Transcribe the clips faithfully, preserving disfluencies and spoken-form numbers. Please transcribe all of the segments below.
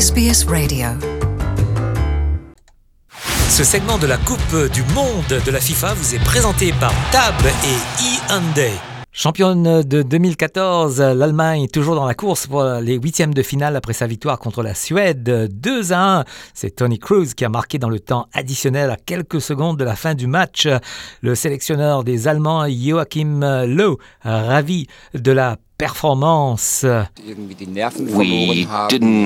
S B S Radio. Ce segment de la Coupe du Monde de la FIFA vous est présenté par Tab et Hyundai. Championne de deux mille quatorze, l'Allemagne est toujours dans la course pour les huitièmes de finale après sa victoire contre la Suède deux à un. C'est Toni Kroos qui a marqué dans le temps additionnel à quelques secondes de la fin du match. Le sélectionneur des Allemands, Joachim Löw, ravi de la performance. We didn't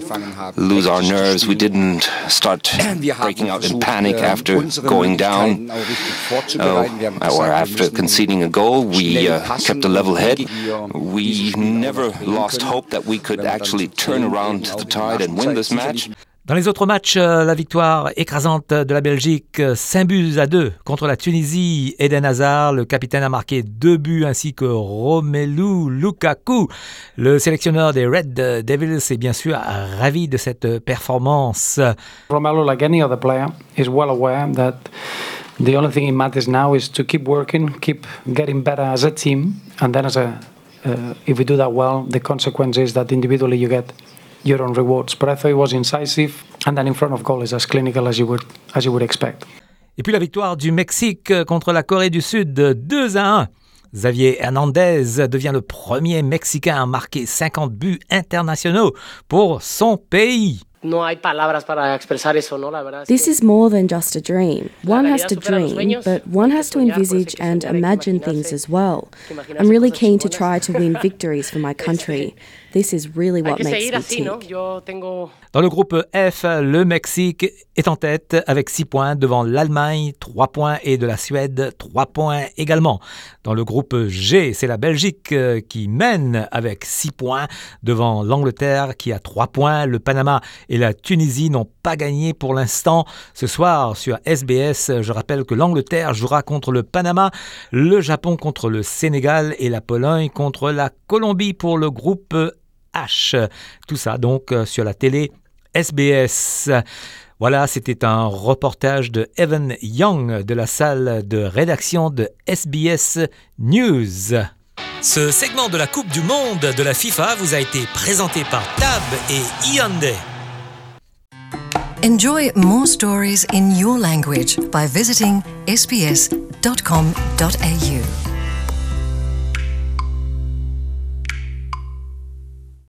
lose our nerves. We didn't start breaking out in panic after going down uh, or after conceding a goal. We uh, kept a level head. We never lost hope that we could actually turn around the tide and win this match. Dans les autres matchs, la victoire écrasante de la Belgique, cinq buts à deux contre la Tunisie. Eden Hazard, le capitaine, a marqué deux buts ainsi que Romelu Lukaku. Le sélectionneur des Red Devils est bien sûr ravi de cette performance. Romelu, like any other player, is well aware that the only thing it matters now is to keep working, keep getting better as a team, and then as a, uh, if we do that well, the consequence is that individually you get your own rewards. But I thought it was incisive, and then in front of goal is as clinical as you would as you would expect. Et puis la victoire du Mexique contre la Corée du Sud, deux à un. Xavier Hernandez devient le premier Mexicain à marquer cinquante buts internationaux pour son pays. No hay palabras para expresar eso, ¿no? La verdad es This is more than just a dream. One has to dream, but one has to envisage and imagine things as well. I'm really keen to try to win victories for my country. This is really what makes me tick. Dans le groupe F, le Mexique est en tête avec six points devant l'Allemagne, trois points, et de la Suède, trois points également. Dans le groupe G, c'est la Belgique qui mène avec six points devant l'Angleterre qui a trois points. Le Panama et la Tunisie n'ont pas gagné pour l'instant. Ce soir sur S B S, je rappelle que l'Angleterre jouera contre le Panama, le Japon contre le Sénégal et la Pologne contre la Colombie pour le groupe H. Tout ça donc sur la télé S B S. Voilà, c'était un reportage de Evan Young de la salle de rédaction de S B S News. Ce segment de la Coupe du Monde de la FIFA vous a été présenté par Tab et Hyundai. Enjoy more stories in your language by visiting s b s dot com dot a u.